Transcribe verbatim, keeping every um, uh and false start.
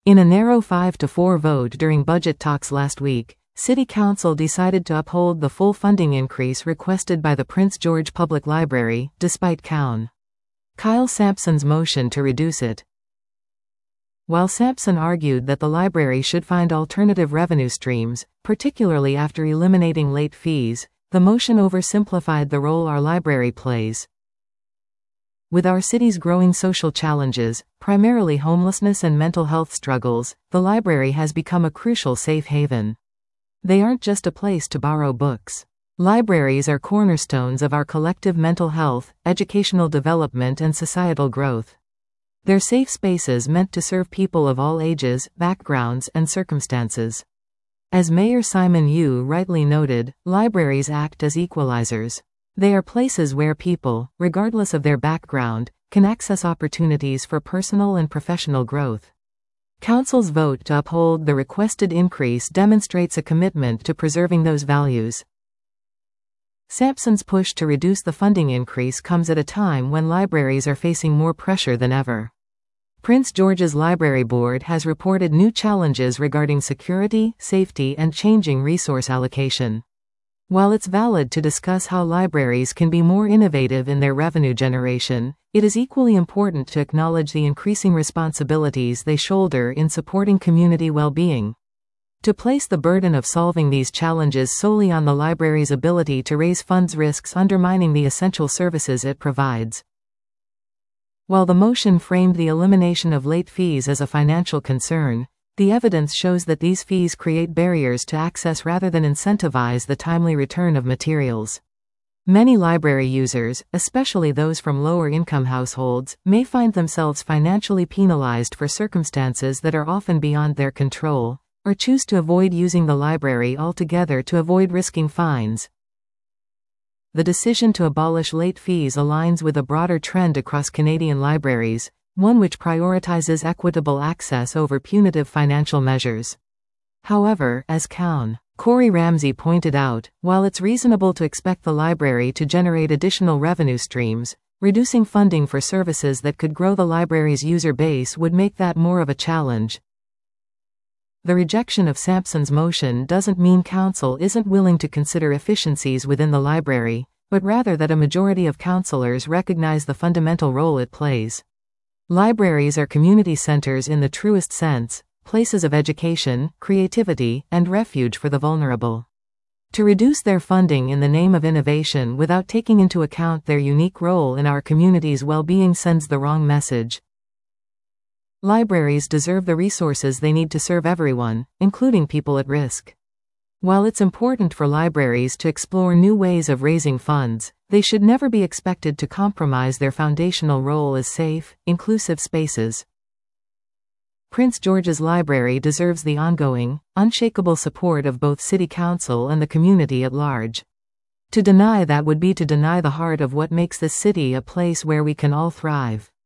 In a narrow five to four vote during budget talks last week, City Council decided to uphold the full funding increase requested by the Prince George Public Library, despite Coun. Kyle Sampson's motion to reduce it. While Sampson argued that the library should find alternative revenue streams, particularly after eliminating late fees, the motion oversimplified the role our library plays. With our city's growing social challenges, primarily homelessness and mental health struggles, the library has become a crucial safe haven. They aren't just a place to borrow books. Libraries are cornerstones of our collective mental health, educational development and societal growth. They're safe spaces meant to serve people of all ages, backgrounds, and circumstances. As Mayor Simon Yu rightly noted, libraries act as equalizers. They are places where people, regardless of their background, can access opportunities for personal and professional growth. Council's vote to uphold the requested increase demonstrates a commitment to preserving those values. Sampson's push to reduce the funding increase comes at a time when libraries are facing more pressure than ever. Prince George's Library Board has reported new challenges regarding security, safety, and changing resource allocation. While it's valid to discuss how libraries can be more innovative in their revenue generation, it is equally important to acknowledge the increasing responsibilities they shoulder in supporting community well-being. To place the burden of solving these challenges solely on the library's ability to raise funds risks undermining the essential services it provides. While the motion framed the elimination of late fees as a financial concern, the evidence shows that these fees create barriers to access rather than incentivize the timely return of materials. Many library users, especially those from lower-income households, may find themselves financially penalized for circumstances that are often beyond their control, or choose to avoid using the library altogether to avoid risking fines. The decision to abolish late fees aligns with a broader trend across Canadian libraries, one which prioritizes equitable access over punitive financial measures. However, as Coun. Corey Ramsey pointed out, while it's reasonable to expect the library to generate additional revenue streams, reducing funding for services that could grow the library's user base would make that more of a challenge. The rejection of Sampson's motion doesn't mean Council isn't willing to consider efficiencies within the library, but rather that a majority of councillors recognize the fundamental role it plays. Libraries are community centers in the truest sense, places of education, creativity, and refuge for the vulnerable. To reduce their funding in the name of innovation without taking into account their unique role in our community's well-being sends the wrong message. Libraries deserve the resources they need to serve everyone, including people at risk. While it's important for libraries to explore new ways of raising funds, they should never be expected to compromise their foundational role as safe, inclusive spaces. Prince George's Library deserves the ongoing, unshakable support of both City Council and the community at large. To deny that would be to deny the heart of what makes this city a place where we can all thrive.